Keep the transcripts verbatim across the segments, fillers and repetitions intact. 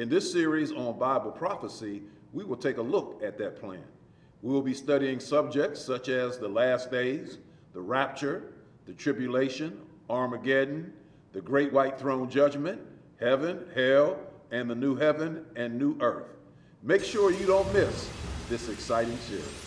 In this series on Bible prophecy, we will take a look at that plan. We will be studying subjects such as the last days, the rapture, the tribulation, Armageddon, the great white throne judgment, heaven, hell, and the new heaven and new earth. Make sure you don't miss this exciting series.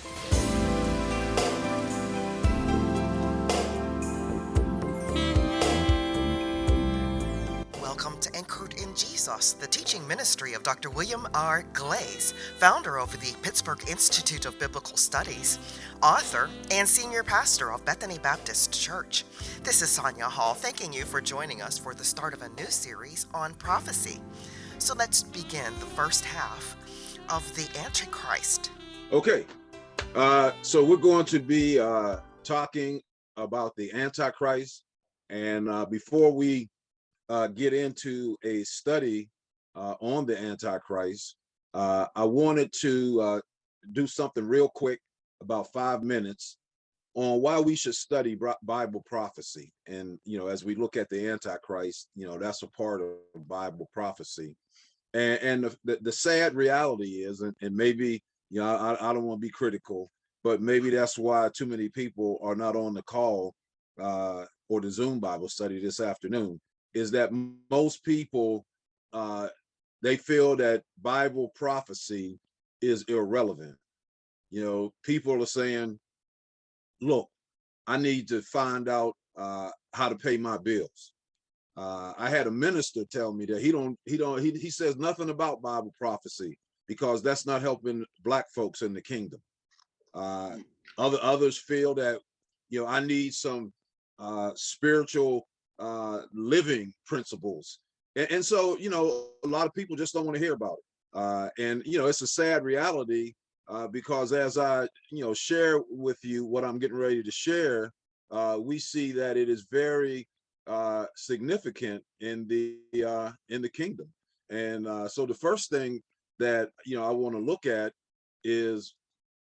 Welcome to Anchored in Jesus, the teaching ministry of Doctor William R. Glaze, founder of the Pittsburgh Institute of Biblical Studies, author, and senior pastor of Bethany Baptist Church. This is Sonia Hall, thanking you for joining us for the start of a new series on prophecy. So let's begin the first half of the Antichrist. Okay, uh, so we're going to be uh, talking about the Antichrist, and uh, before we Uh, get into a study uh, on the Antichrist, uh, I wanted to uh, do something real quick, about five minutes, on why we should study Bible prophecy. And, you know, as we look at the Antichrist, you know, that's a part of Bible prophecy. And, and the, the, the sad reality is, and, and maybe, you know, I, I don't want to be critical, but maybe that's why too many people are not on the call uh, or the Zoom Bible study this afternoon, is that most people, uh, they feel that Bible prophecy is irrelevant. You know, people are saying, look, I need to find out uh, how to pay my bills. Uh, I had a minister tell me that he don't, he don't, he, he says nothing about Bible prophecy because that's not helping Black folks in the kingdom. Uh, other others feel that, you know, I need some uh, spiritual uh living principles, and, and so you know a lot of people just don't want to hear about it, uh and you know it's a sad reality, uh because as I you know share with you what I'm getting ready to share, uh we see that it is very uh significant in the uh in the kingdom. And uh so the first thing that you know I want to look at is,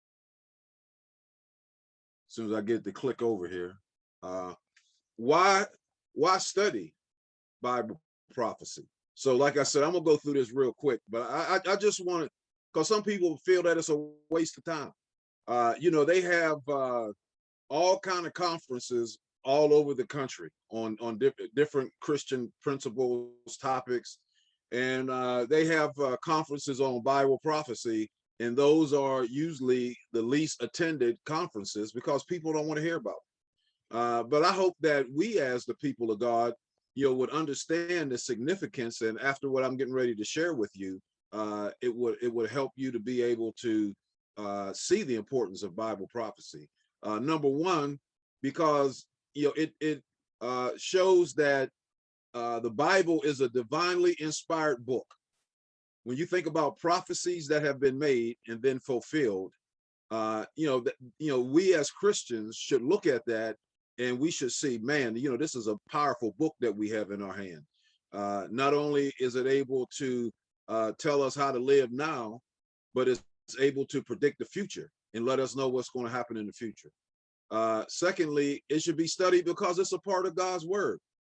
as soon as I get the click over here, uh why why study Bible prophecy? So like I said, I'm gonna go through this real quick, but I, I, I just want to, because some people feel that it's a waste of time. Uh, you know, they have uh, all kind of conferences all over the country on, on diff- different Christian principles, topics, and uh, they have uh, conferences on Bible prophecy, and those are usually the least attended conferences because people don't want to hear about it. Uh, but I hope that we as the people of God, you know, would understand the significance. And after what I'm getting ready to share with you, uh, it would it would help you to be able to uh, see the importance of Bible prophecy. Uh, number one, because you know it it uh, shows that uh, the Bible is a divinely inspired book. When you think about prophecies that have been made and then fulfilled, uh, you know, that you know, we as Christians should look at that and we should see, man, you know, this is a powerful book that we have in our hand. Uh, not only is it able to uh, tell us how to live now, but it's able to predict the future and let us know what's going to happen in the future. Uh, secondly, it should be studied because it's a part of God's word.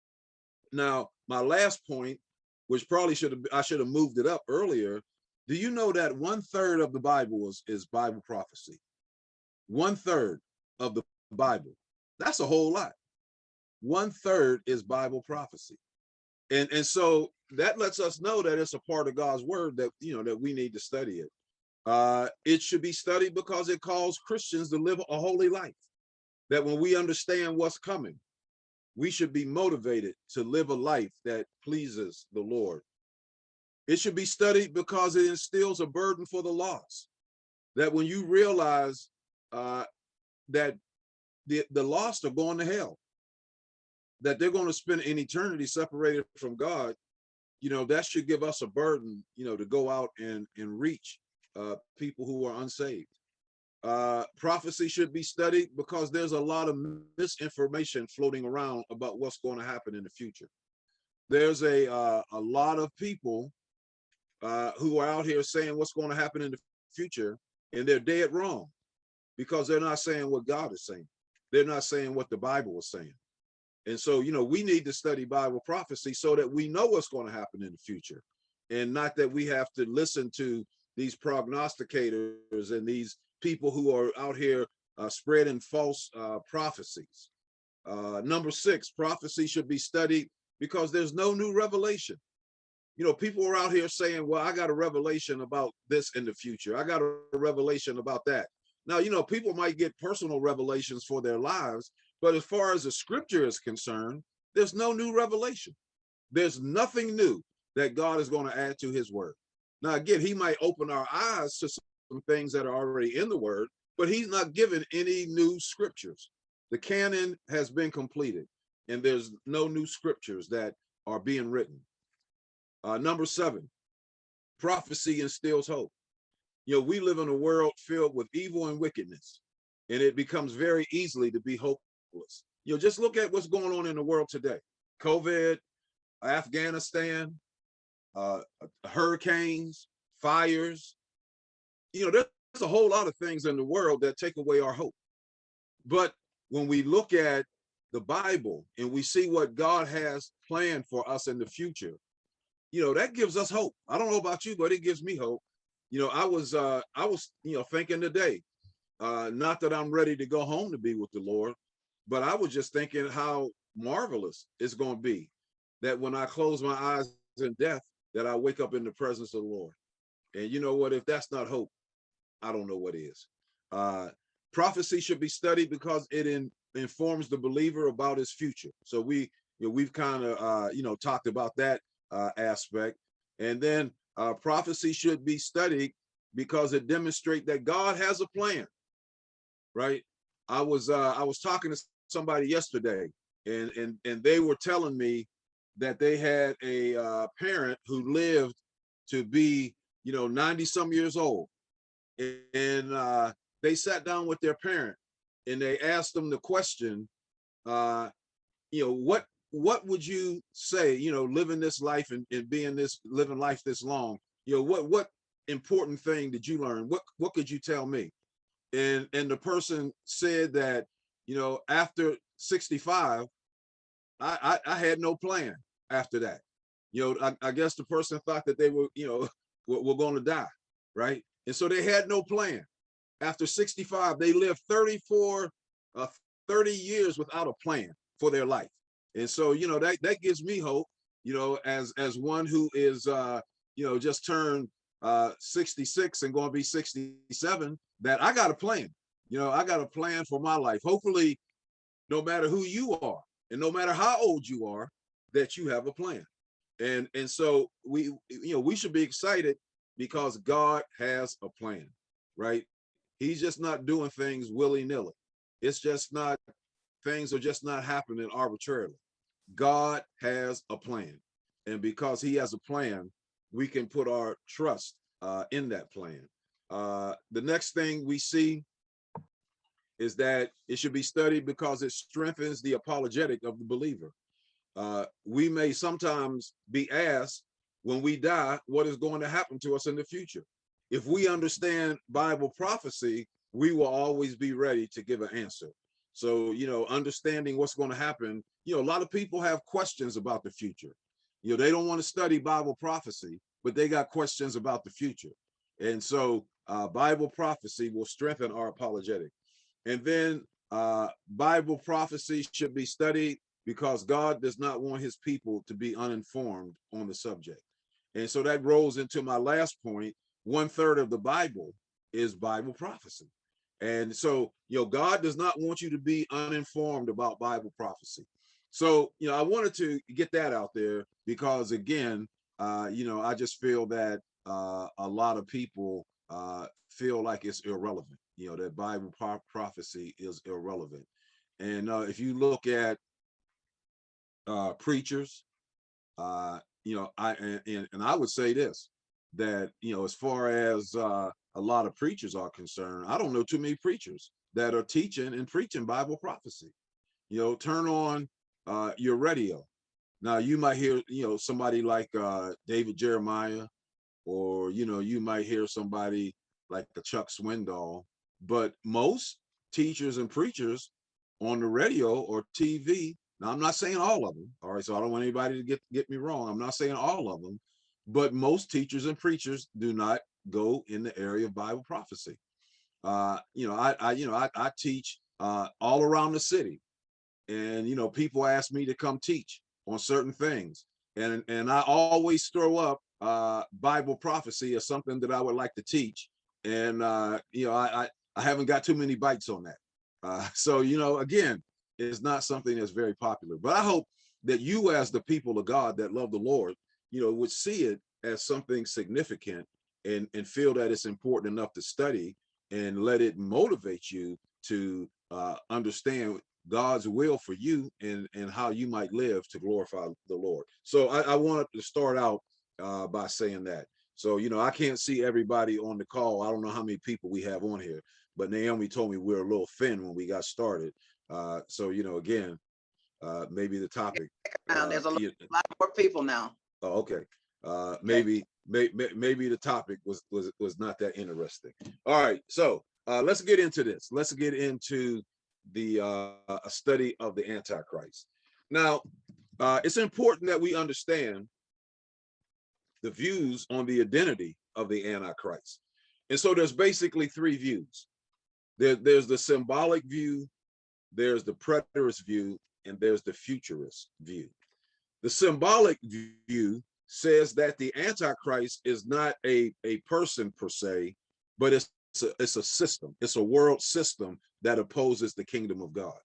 Now, my last point, which probably should have, I should have moved it up earlier. Do you know that one third of the Bible is, is Bible prophecy? One third of the Bible. That's a whole lot. One third is Bible prophecy. And, and so that lets us know that it's a part of God's word that, you know, that we need to study it. Uh, it should be studied because it calls Christians to live a holy life. That when we understand what's coming, we should be motivated to live a life that pleases the Lord. It should be studied because it instills a burden for the lost. That when you realize uh, that the, the lost are going to hell, that they're going to spend an eternity separated from God, you know, that should give us a burden, you know, to go out and, and reach uh, people who are unsaved. Uh, prophecy should be studied because there's a lot of misinformation floating around about what's going to happen in the future. There's a uh, a lot of people uh, who are out here saying what's going to happen in the future, and they're dead wrong because they're not saying what God is saying. They're not saying what the Bible is saying. And so, you know, we need to study Bible prophecy so that we know what's going to happen in the future. and not that we have to listen to these prognosticators and these people who are out here uh, spreading false uh, prophecies. Uh, number six, prophecy should be studied because there's no new revelation. You know, people are out here saying, well, I got a revelation about this in the future. I got a revelation about that. Now, you know, people might get personal revelations for their lives, but as far as the scripture is concerned, there's no new revelation. There's nothing new that God is going to add to his word. Now, again, he might open our eyes to some things that are already in the word, but he's not given any new scriptures. The canon has been completed, and there's no new scriptures that are being written. Uh, number seven, prophecy instills hope. You know, we live in a world filled with evil and wickedness, and it becomes very easily to be hopeless. You know, just look at what's going on in the world today. COVID, Afghanistan, uh, hurricanes, fires. You know, there's a whole lot of things in the world that take away our hope. But when we look at the Bible and we see what God has planned for us in the future, you know, that gives us hope. I don't know about you, but it gives me hope. You know, I was, uh, I was, you know, thinking today, uh, not that I'm ready to go home to be with the Lord, but I was just thinking how marvelous it's going to be that when I close my eyes in death, that I wake up in the presence of the Lord. And you know what? If that's not hope, I don't know what is. Uh, prophecy should be studied because it in, informs the believer about his future. So we, you know, we've kind of, uh, you know, talked about that uh, aspect. And then uh, prophecy should be studied because it demonstrates that God has a plan, right? I was uh, I was talking to somebody yesterday, and and and they were telling me that they had a uh, parent who lived to be, you know, ninety some years old, and uh, they sat down with their parent and they asked them the question, uh, you know, what what would you say, you know, living this life and, and being this living life this long, you know, what what important thing did you learn? What what could you tell me? And and the person said that, you know, after sixty-five, I I, I had no plan after that. You know, I, I guess the person thought that they were, you know, were, were going to die, right? And so they had no plan. After sixty-five, they lived thirty-four, uh, thirty years without a plan for their life. And so, you know, that, that gives me hope, you know, as, as one who is, uh, you know, just turned uh, sixty-six and going to be sixty-seven, that I got a plan. You know, I got a plan for my life. Hopefully, no matter who you are and no matter how old you are, that you have a plan. And, and so we, you know, we should be excited because God has a plan, right? He's just not doing things willy-nilly. It's just not, things are just not happening arbitrarily. God has a plan. And because he has a plan, we can put our trust uh, in that plan. Uh, the next thing we see is that it should be studied because it strengthens the apologetic of the believer. Uh, we may sometimes be asked when we die, what is going to happen to us in the future? If we understand Bible prophecy, we will always be ready to give an answer. So, you know, understanding what's going to happen, you know, a lot of people have questions about the future. You know, they don't want to study Bible prophecy, but they got questions about the future. And so uh, Bible prophecy will strengthen our apologetic. And then uh, Bible prophecy should be studied because God does not want his people to be uninformed on the subject. And so that rolls into my last point. One third of the Bible is Bible prophecy. And so, you know, God does not want you to be uninformed about Bible prophecy. So, you know, I wanted to get that out there because, again, uh, you know, I just feel that uh, a lot of people uh, feel like it's irrelevant, you know, that Bible pro prophecy is irrelevant. And uh, if you look at uh, preachers, uh, you know, I and, and I would say this, that, you know, as far as uh, a lot of preachers are concerned, I don't know too many preachers that are teaching and preaching Bible prophecy. You know, turn on uh, your radio. Now you might hear, you know, somebody like uh, David Jeremiah, or, you know, you might hear somebody like a Chuck Swindoll, but most teachers and preachers on the radio or T V, now I'm not saying all of them, all right, so I don't want anybody to get, get me wrong. I'm not saying all of them, but most teachers and preachers do not go in the area of Bible prophecy. Uh, you know, I, I you know, I, I teach uh, all around the city, and you know, people ask me to come teach on certain things, and and I always throw up uh, Bible prophecy as something that I would like to teach, and uh, you know, I, I I haven't got too many bites on that. Uh, so you know, again, it's not something that's very popular, but I hope that you, as the people of God that love the Lord, you know, would see it as something significant, and and feel that it's important enough to study, and let it motivate you to uh, understand God's will for you, and and how you might live to glorify the Lord. So I, I wanted to start out uh, by saying that. So you know, I can't see everybody on the call. I don't know how many people we have on here, but Naomi told me we we're a little thin when we got started. Uh, so you know, again, uh, maybe the topic. Now Uh, there's a lot, you, a lot more people now. oh, okay. Uh, Okay. maybe may, may, maybe the topic was was was not that interesting. All right, so uh, let's get into this. Let's get into the uh, a study of the Antichrist. Now, uh, it's important that we understand the views on the identity of the Antichrist. And so there's basically three views. There, there's the symbolic view, there's the preterist view, and there's the futurist view. The symbolic view says that the Antichrist is not a, a person per se, but it's a, it's a system. It's a world system that opposes the kingdom of God.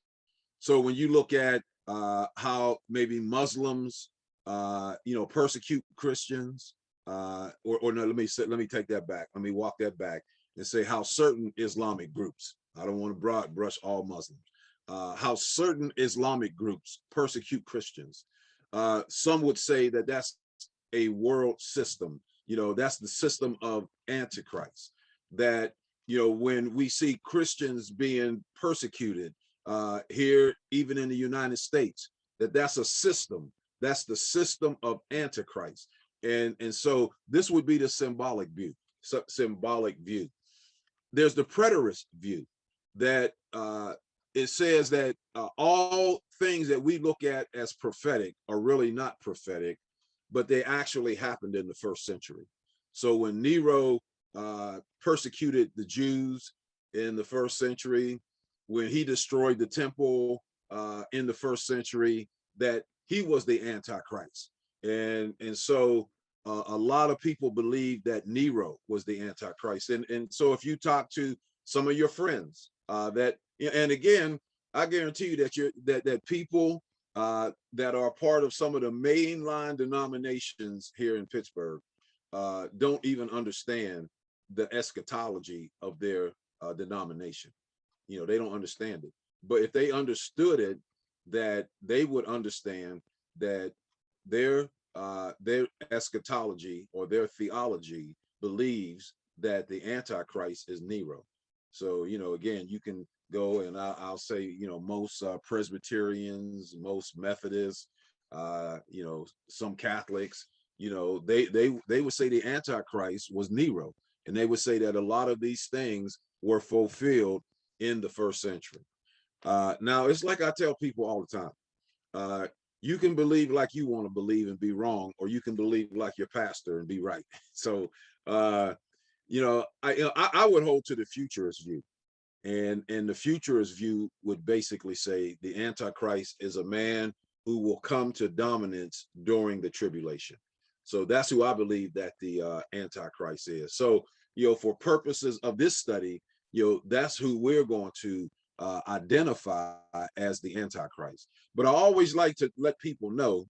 So when you look at uh, how maybe Muslims, uh, you know, persecute Christians, uh, or, or no, let me say, let me take that back. Let me walk that back and say how certain Islamic groups, I don't want to broad brush all Muslims, uh, how certain Islamic groups persecute Christians. Uh, some would say that that's a world system. You know, that's the system of Antichrist. That, you know, when we see Christians being persecuted uh, here, even in the United States, that that's a system. That's the system of Antichrist. And, and so this would be the symbolic view, symbolic view. There's the preterist view that uh, it says that uh, all things that we look at as prophetic are really not prophetic, but they actually happened in the first century. So when Nero uh, persecuted the Jews in the first century, when he destroyed the temple uh, in the first century, that he was the Antichrist. And, and so uh, a lot of people believe that Nero was the Antichrist. And, and so if you talk to some of your friends uh, that, and again, I guarantee you that you're, that, that people uh, that are part of some of the mainline denominations here in Pittsburgh uh, don't even understand the eschatology of their uh, denomination. You know, they don't understand it. But if they understood it, that they would understand that their uh, their eschatology or their theology believes that the Antichrist is Nero. So, you know, again, you can go and I, I'll say, you know, most uh, Presbyterians, most Methodists, uh, you know, some Catholics, you know, they they they would say the Antichrist was Nero, and they would say that a lot of these things were fulfilled in the first century. Uh, now, it's like I tell people all the time. Uh, you can believe like you want to believe and be wrong, or you can believe like your pastor and be right. So, uh, you know, I, you know, I I would hold to the futurist view. And, and the futurist view would basically say the Antichrist is a man who will come to dominance during the tribulation. So that's who I believe that the uh, Antichrist is. So, you know, for purposes of this study, you know, that's who we're going to uh, identify as the Antichrist. But I always like to let people know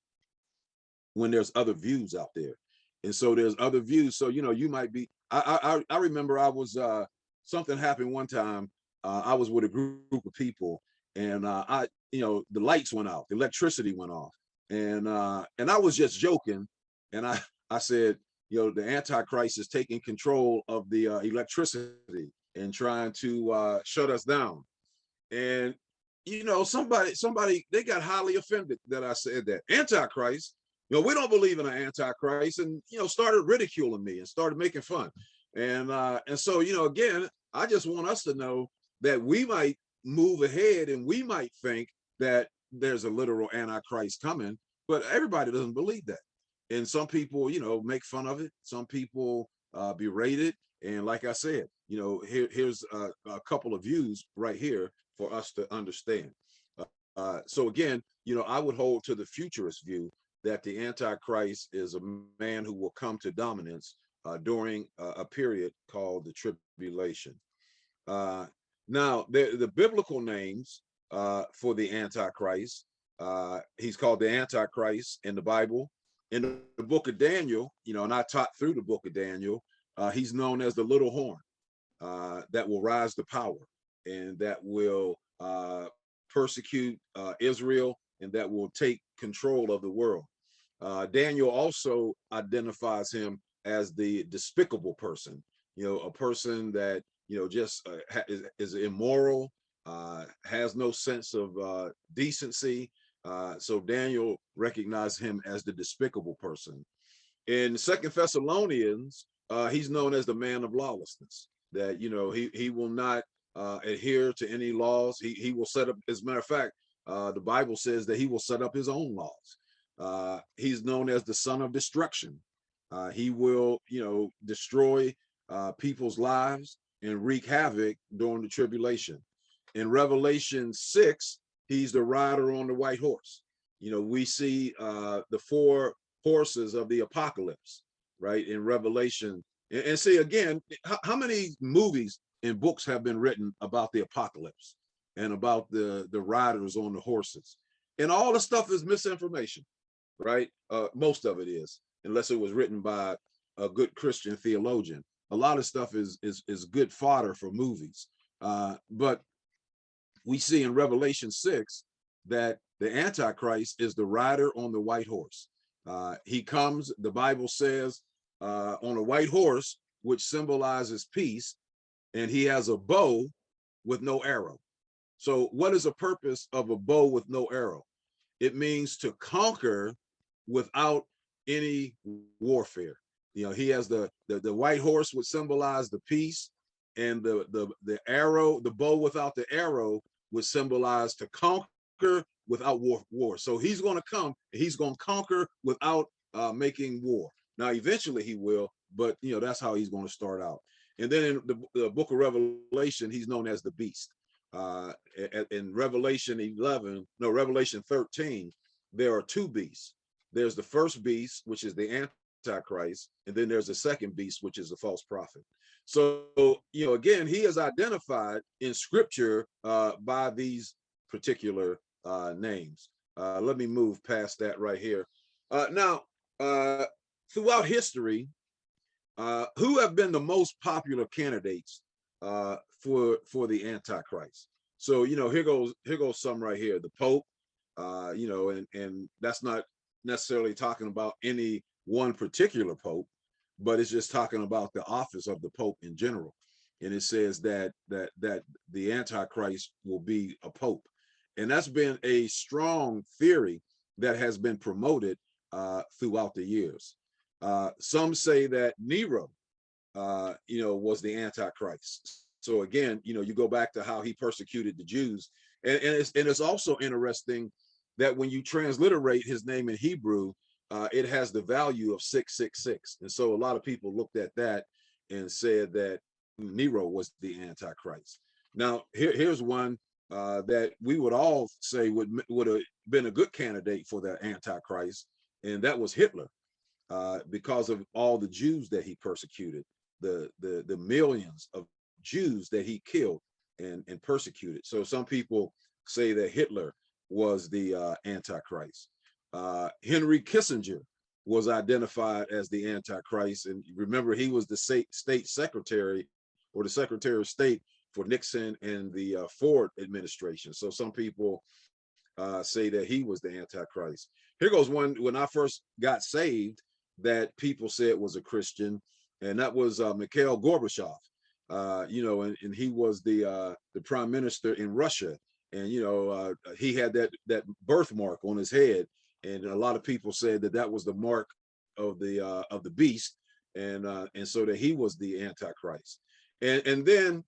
when there's other views out there. And so there's other views. So, you know, you might be, I I, I remember I was, uh, something happened one time. Uh, I was with a group of people, and uh, I, you know, the lights went out, the electricity went off, and uh, and I was just joking, and I I said, you know, the Antichrist is taking control of the uh, electricity and trying to uh, shut us down, and you know, somebody somebody they got highly offended that I said that. Antichrist, you know, we don't believe in an Antichrist, and you know, started ridiculing me and started making fun, and uh, and so you know, again, I just want us to know that we might move ahead and we might think that there's a literal Antichrist coming, but everybody doesn't believe that. and some people, you know, make fun of it. Some people uh, berate it. And like I said, you know, here, here's a, a couple of views right here for us to understand. Uh, uh, so again, you know, I would hold to the futurist view that the Antichrist is a man who will come to dominance uh, during a, a period called the tribulation. Uh, now, the, the biblical names uh, for the Antichrist, uh, he's called the Antichrist in the Bible. In the, the book of Daniel, you know, and I taught through the book of Daniel, uh, he's known as the little horn uh, that will rise to power and that will uh, persecute uh, Israel and that will take control of the world. Uh, Daniel also identifies him as the despicable person, you know, a person that, you know, just uh, is, is immoral, uh, has no sense of uh, decency. Uh, so Daniel recognized him as the despicable person. In Second Thessalonians, uh, he's known as the man of lawlessness, that, you know, he, he will not uh, adhere to any laws. He, he will set up, as a matter of fact, uh, the Bible says that he will set up his own laws. Uh, he's known as the son of destruction. Uh, he will, you know, destroy uh, people's lives and wreak havoc during the tribulation. In Revelation six, he's the rider on the white horse. You know, we see uh, the four horses of the apocalypse, right, in Revelation. And, and see, again, how, how many movies and books have been written about the apocalypse and about the, the riders on the horses? And all the stuff is misinformation, right? Uh, most of it is, unless it was written by a good Christian theologian. A lot of stuff is is is good fodder for movies. Uh, but we see in Revelation six that the Antichrist is the rider on the white horse. Uh, he comes, the Bible says, uh, on a white horse, which symbolizes peace, and he has a bow with no arrow. So what is the purpose of a bow with no arrow? It means to conquer without any warfare. You know, he has the, the, the white horse would symbolize the peace, and the, the, the arrow, the bow without the arrow would symbolize to conquer without war. war. So he's going to come, he's going to conquer without uh, making war. Now, eventually he will, but, you know, that's how he's going to start out. And then in the, the book of Revelation, he's known as the beast. Uh, in Revelation eleven, no, Revelation thirteen, there are two beasts. There's the first beast, which is the Antichrist, and then there's the second beast, which is the false prophet. So, you know, again, he is identified in scripture uh, by these particular uh, names. Uh, let me move past that right here. Uh, now, uh, throughout history, uh, who have been the most popular candidates uh, for for the Antichrist? So, you know, here goes here goes some right here. The Pope, uh, you know, and and that's not necessarily talking about any one particular Pope, but it's just talking about the office of the Pope in general. And it says that that that the Antichrist will be a Pope, and that's been a strong theory that has been promoted uh, throughout the years. Uh, some say that Nero, uh, you know, was the Antichrist. So again, you know, you go back to how he persecuted the Jews, and, and it's and it's also interesting that when you transliterate his name in Hebrew, uh, it has the value of six six six, and so a lot of people looked at that and said that Nero was the Antichrist. Now, here, here's one uh, that we would all say would would have been a good candidate for the Antichrist, and that was Hitler. Uh, because of all the Jews that he persecuted, the, the, the millions of Jews that he killed and, and persecuted. So some people say that Hitler was the uh, Antichrist. Uh, Henry Kissinger was identified as the Antichrist. And remember, he was the state, state secretary or the Secretary of State for Nixon and the uh, Ford administration. So some people uh, say that he was the Antichrist. Here goes one. When I first got saved, that people said was a Christian, and that was uh, Mikhail Gorbachev. Uh, you know, and, and he was the uh, the prime minister in Russia, and you know uh, he had that that birthmark on his head, and a lot of people said that that was the mark of the uh, of the beast, and uh, and so that he was the Antichrist. And and then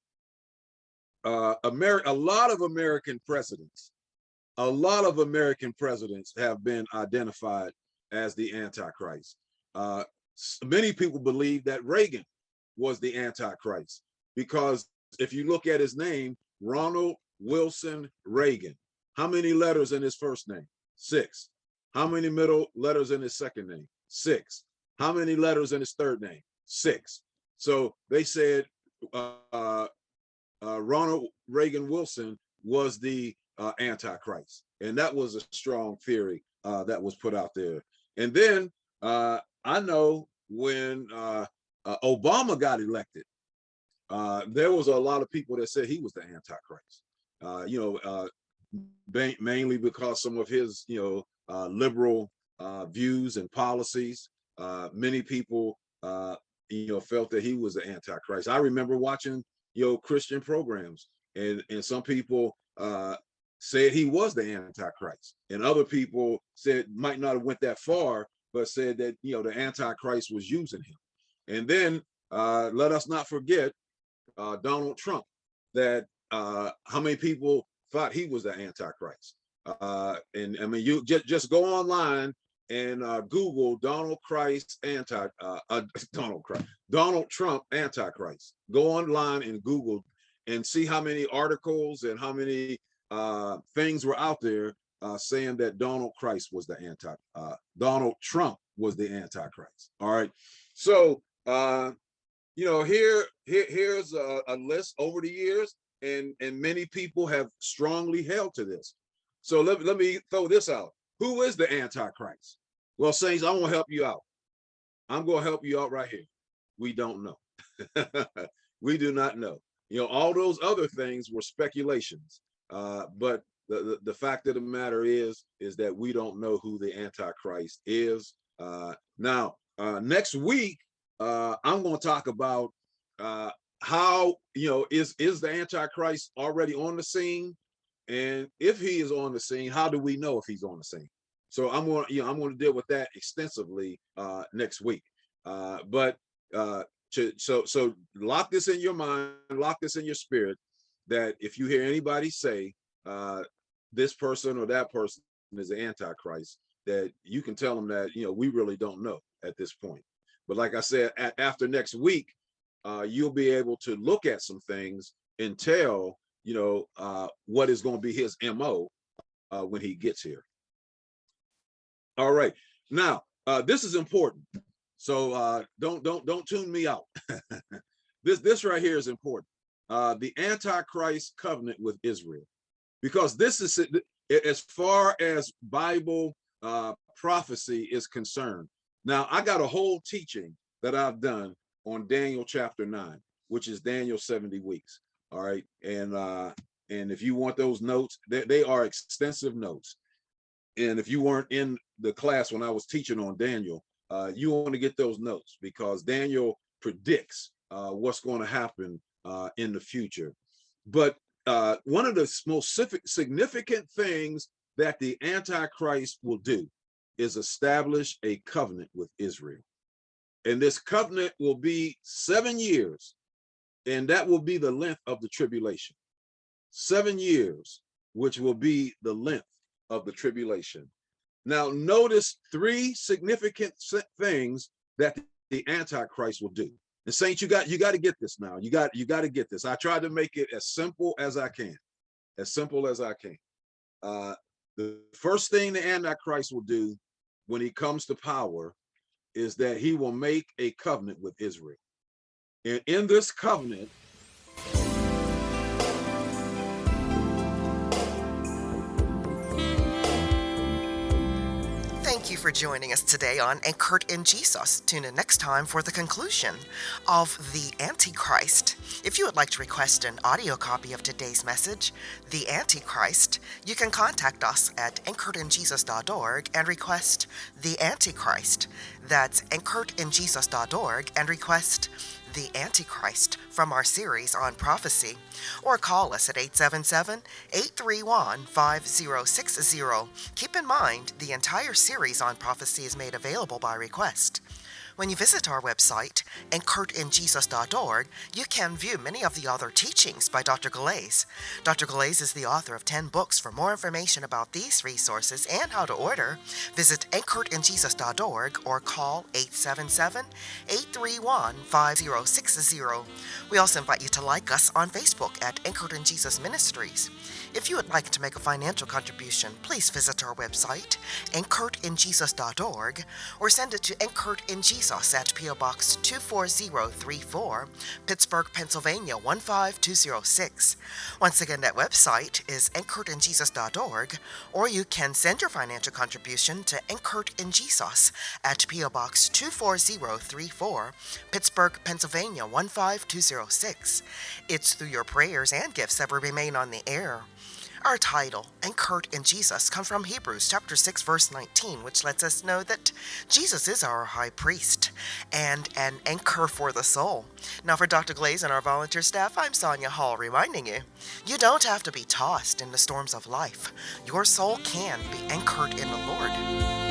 uh, America, a lot of American presidents, a lot of American presidents have been identified as the Antichrist. Uh, many people believe that Reagan was the Antichrist because if you look at his name, Ronald Wilson Reagan, how many letters in his first name? Six. How many middle letters in his second name? Six. How many letters in his third name? Six. So they said uh, uh, Ronald Reagan Wilson was the uh, Antichrist. And that was a strong theory uh, that was put out there. And then uh, I know when uh, uh, Obama got elected, uh, there was a lot of people that said he was the Antichrist. Uh, you know, uh, mainly because some of his, you know, uh, liberal uh, views and policies. Uh, many people, uh, you know, felt that he was the Antichrist. I remember watching, you know, Christian programs, and and some people uh, said he was the Antichrist, and other people said might not have went that far, but said that, you know, the Antichrist was using him. And then uh, let us not forget uh, Donald Trump. That uh, how many people thought he was the Antichrist? Uh, and I mean, you just just go online and uh, Google Donald Christ anti uh, uh, Donald Christ Donald Trump Antichrist. Go online and Google and see how many articles and how many uh, things were out there uh, saying that Donald Christ was the anti uh, Donald Trump was the Antichrist. All right, so uh, you know, here here here's a, a list over the years, and and many people have strongly held to this. So let, let me throw this out. Who is the Antichrist? Well, saints, I want to help you out. I'm going to help you out right here. We don't know. We do not know. You know, all those other things were speculations. Uh, but the, the, the fact of the matter is, is that we don't know who the Antichrist is. Uh, now, uh, next week, uh, I'm going to talk about uh, how, you know, is, is the Antichrist already on the scene? And if he is on the scene, how do we know if he's on the scene? So I'm going to, you know, I'm going to deal with that extensively uh, next week. Uh, but uh, to, so so lock this in your mind, lock this in your spirit, that if you hear anybody say uh, this person or that person is the Antichrist, that you can tell them that, you know, we really don't know at this point. But like I said, at, after next week, uh, you'll be able to look at some things and tell, you know, uh, what is going to be his M O uh, when he gets here. All right. Now, uh, this is important. So uh, don't don't don't tune me out. this this right here is important. Uh, the Antichrist covenant with Israel, because this is, as far as Bible uh, prophecy is concerned. Now, I got a whole teaching that I've done on Daniel chapter nine, which is Daniel seventy weeks. All right. And uh, and if you want those notes, they, they are extensive notes. And if you weren't in the class when I was teaching on Daniel, uh, you want to get those notes, because Daniel predicts uh, what's going to happen uh, in the future. But uh, one of the most significant things that the Antichrist will do is establish a covenant with Israel. And this covenant will be seven years. And that will be the length of the tribulation. Seven years, which will be the length of the tribulation. Now, notice three significant things that the Antichrist will do. And saints, you got you got to get this now. You got you got to get this. I tried to make it as simple as I can, as simple as I can. Uh, the first thing the Antichrist will do when he comes to power is that he will make a covenant with Israel. And in this covenant, thank you for joining us today on Anchored in Jesus. Tune in next time for the conclusion of The Antichrist. If you would like to request an audio copy of today's message, The Antichrist, you can contact us at anchored in jesus dot org and request The Antichrist. That's anchored in jesus dot org and request The Antichrist from our series on prophecy, or call us at eight seven seven, eight three one, five zero six zero. Keep in mind, the entire series on prophecy is made available by request. When you visit our website, anchored in jesus dot org, you can view many of the other teachings by Doctor Galais. Doctor Galais is the author of ten books. For more information about these resources and how to order, visit anchored in jesus dot org or call eight seven seven, eight three one, five zero six zero. We also invite you to like us on Facebook at Anchored in Jesus Ministries. If you would like to make a financial contribution, please visit our website, anchored in jesus dot org, or send it to Anchored in Jesus at P O Box two four zero three four, Pittsburgh, Pennsylvania one five two zero six. Once again, that website is anchored in jesus dot org, or you can send your financial contribution to Anchored in Jesus at P O Box two four zero three four, Pittsburgh, Pennsylvania one five two zero six. It's through your prayers and gifts that we remain on the air. Our title, Anchored in Jesus, comes from Hebrews chapter six, verse nineteen, which lets us know that Jesus is our high priest and an anchor for the soul. Now for Doctor Galais and our volunteer staff, I'm Sonia Hall reminding you, you don't have to be tossed in the storms of life. Your soul can be anchored in the Lord.